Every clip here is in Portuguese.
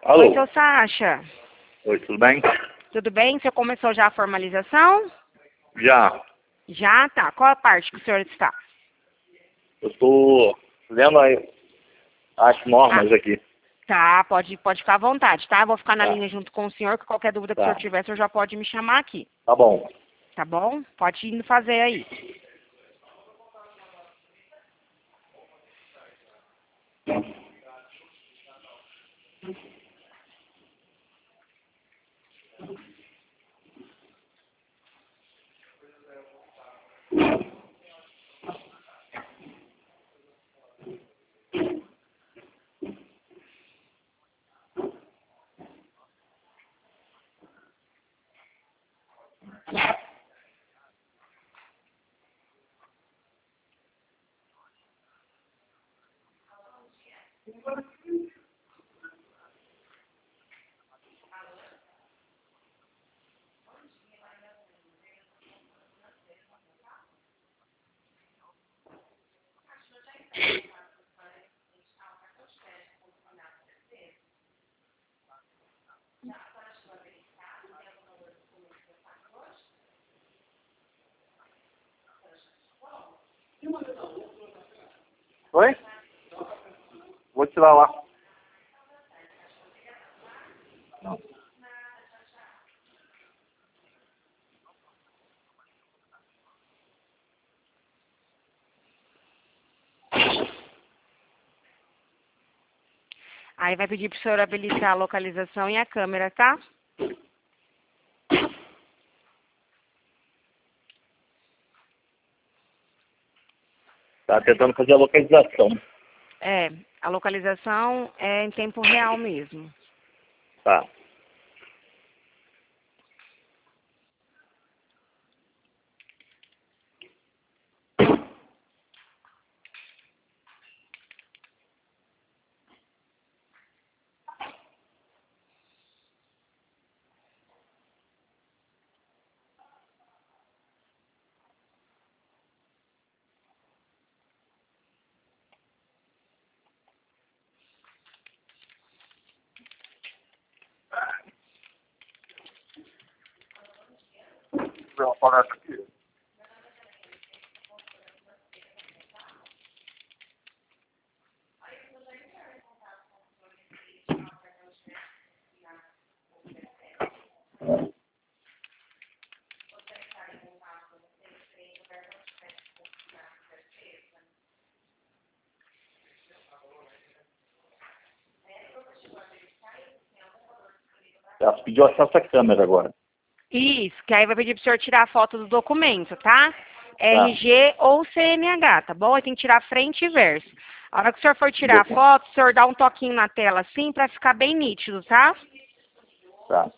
Oi, Alô? seu Sacha. Oi, tudo bem? Tudo bem? Você começou já a formalização? Já. Já? Tá. Qual a parte que o senhor está? Eu tô vendo aí as Ah, normas aqui. tá. Pode ficar à vontade, tá? Eu vou ficar na Tá, linha junto com o senhor, que qualquer dúvida que o senhor tá. tiver, o senhor já pode me chamar aqui. Tá bom. Tá bom? Pode ir indo fazer aí. Oi? Vou tirar lá. Aí vai pedir pro senhor habilitar a localização e a câmera, tá? Tá tentando fazer a localização. É, a localização é em tempo real mesmo. Tá. Vou apagar isso aqui. Tá, você pediu acesso à câmera agora. Isso, que aí vai pedir pro senhor tirar a foto do documento, tá? Tá. RG ou CNH, tá bom? Aí tem que tirar frente e verso. A hora que o senhor for tirar a Documento. foto, o senhor dá um toquinho na tela assim pra ficar bem nítido, tá? Tá.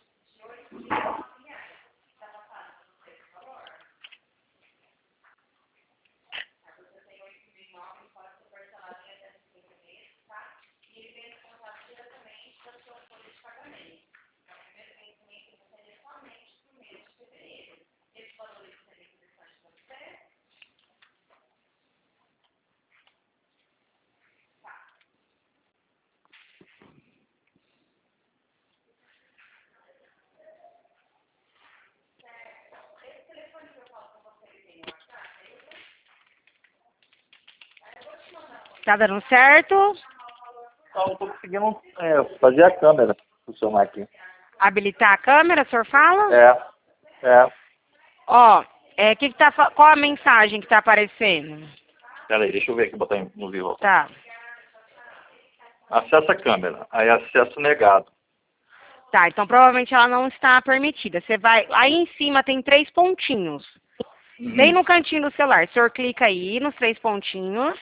Tá dando certo? Não, eu tô conseguindo fazer a câmera funcionar aqui. Habilitar a câmera, o senhor fala? É. Ó, qual a mensagem que tá aparecendo? Pera aí, deixa eu ver aqui, botar no vivo. Tá. Acesso à câmera. Aí acesso negado. Tá, então provavelmente ela não está permitida. Você vai. Aí em cima tem 3 pontinhos. Bem Uhum. no cantinho do celular. O senhor clica aí nos 3 pontinhos.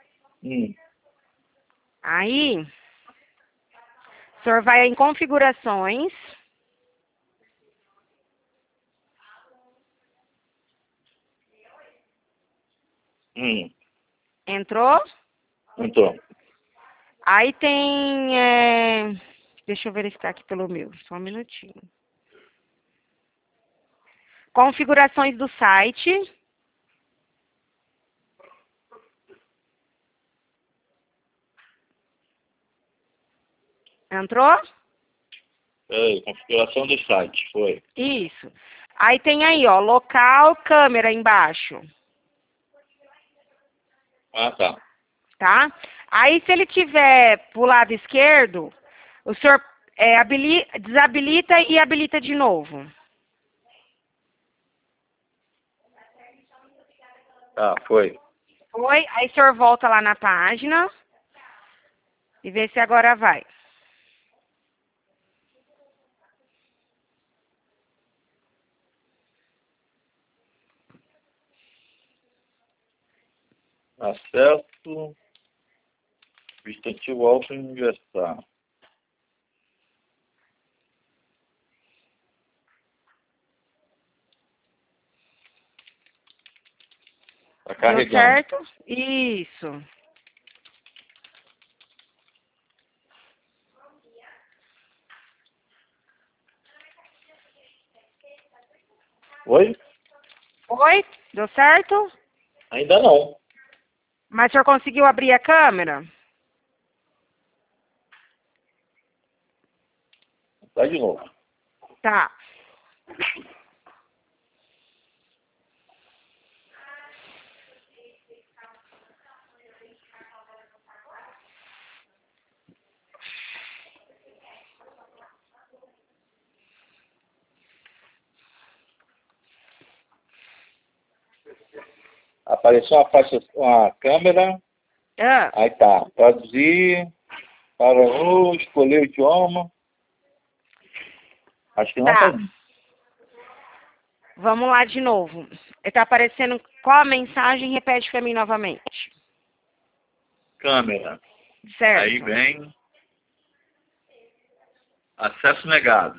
Aí, o senhor vai em configurações. Entrou? Entrou. Aí tem. Deixa eu verificar aqui pelo meu. Só um minutinho. Configurações do site. Entrou? Configuração do site, foi. Isso. Aí tem aí, ó, local, câmera embaixo, Ah, tá. tá? Aí se ele tiver pro lado esquerdo, o senhor desabilita e habilita de novo. Tá, foi. Foi? Aí o senhor volta lá na página e vê se agora vai. Acesso, substantivo alto e ingressar. Tá Deu carregando. certo? Isso. Oi? Foi? Deu certo? Ainda não. Mas o senhor conseguiu abrir a câmera? Tá de novo. Tá. Apareceu uma câmera. Ah, Aí tá. Traduzir para escolher o idioma. Acho que não tá tá. indo. Vamos lá de novo. Está aparecendo qual a mensagem? Repete para mim novamente. Câmera. Certo. Aí vem acesso negado.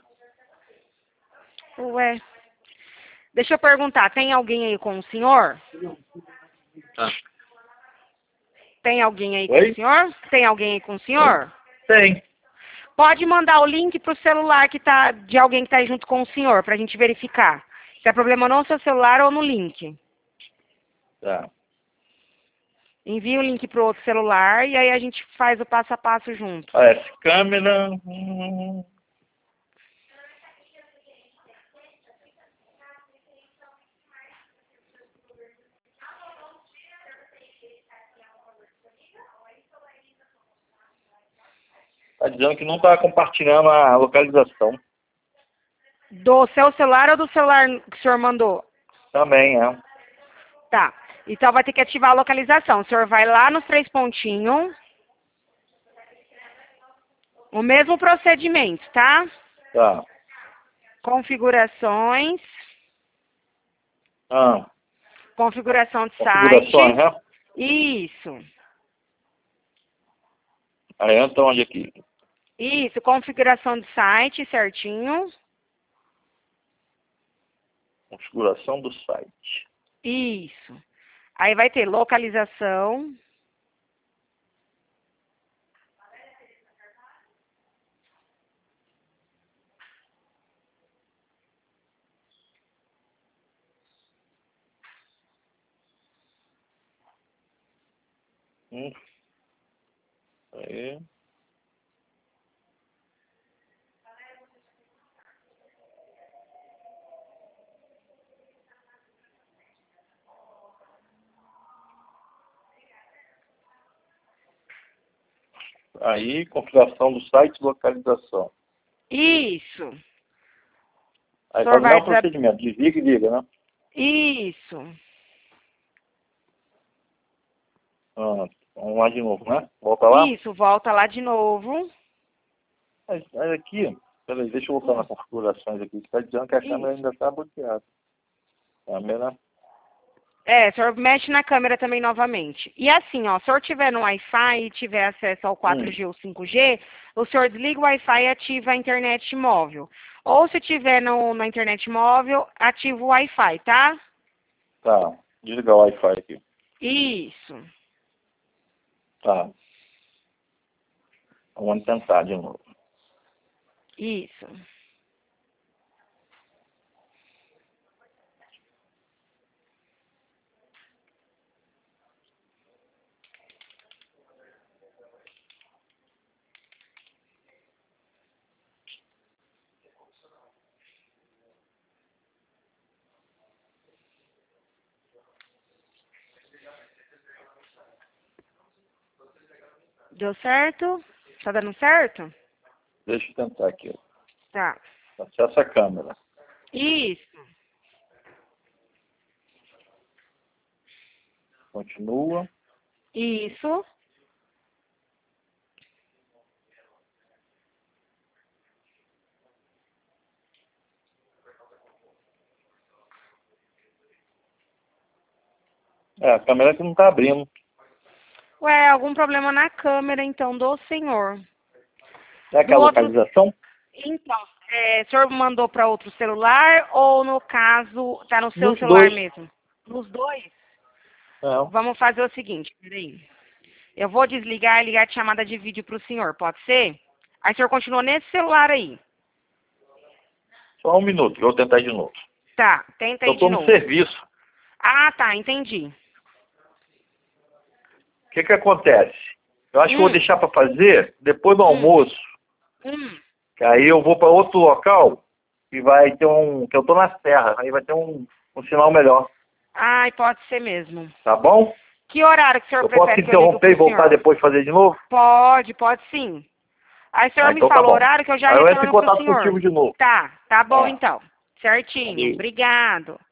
Ué. Deixa eu perguntar, tem alguém aí com o senhor? Tá. Tem alguém aí com Oi? o senhor? Tem alguém aí com o senhor? Tem. Pode mandar o link para o celular que tá, de alguém que está junto com o senhor, para a gente verificar. Se é problema no seu celular ou no link. Tá. Envia o link para o outro celular e aí a gente faz o passo a passo junto. Aparece câmera. Tá dizendo que não tá compartilhando a localização. Do seu celular ou do celular que o senhor mandou? Também, é. Tá. Então vai ter que ativar a localização. O senhor vai lá nos 3 pontinhos. O mesmo procedimento, tá? Tá. Configurações. Ah, Configuração de configurações, site. né? Isso. Aí entra onde aqui? Isso. Configuração de site certinho. Configuração do site. Isso. Aí vai ter localização. Hum. Aí. Aí, configuração do site e localização. Isso. O Aí senhor faz o vai mesmo procedimento. Desliga e liga, né? Isso. Ah, vamos lá de novo, né? Volta lá. Isso. Volta lá de novo. Aí aqui, peraí, deixa eu voltar nas configurações aqui. Está dizendo que a câmera ainda está bloqueada. Câmera. É, o senhor mexe na câmera também novamente. E assim, ó, se o senhor tiver no Wi-Fi e tiver acesso ao 4G ou 5G, o senhor desliga o Wi-Fi e ativa a internet móvel. Ou se tiver na internet móvel, ativa o Wi-Fi, tá? Tá. Desligar o Wi-Fi aqui. Isso. Tá. Vamos tentar de novo. Isso. Deu certo? Tá dando certo? Deixa eu tentar aqui. Tá. Acessa a câmera. Isso. Continua. Isso. A câmera que não está abrindo. Ué, algum problema na câmera, então, do senhor. É que a outro... localização? Então, o senhor mandou para outro celular ou, no caso, tá no seu Nos celular dois. mesmo? Nos dois? Não. Vamos fazer o seguinte, peraí. Eu vou desligar e ligar de chamada de vídeo para o senhor, pode ser? Aí o senhor continua nesse celular aí. Só um minuto, eu vou tentar de novo. Tá, tenta aí Eu de estou no novo. serviço. Ah, tá, entendi. O que acontece? Eu acho que eu vou deixar para fazer depois do almoço. Que aí eu vou para outro local e vai ter que eu estou na serra. Aí vai ter um sinal melhor. Ai, pode ser mesmo. Tá bom? Que horário que o senhor Eu prefere posso que eu ligue interromper e pro voltar senhor? depois fazer de novo? Pode sim. Aí o senhor me Então tá fala o bom. horário que eu já Aí eu entro em retorno pro contato senhor. contigo de novo. Tá bom Tá. então. Certinho. Valeu. Obrigado.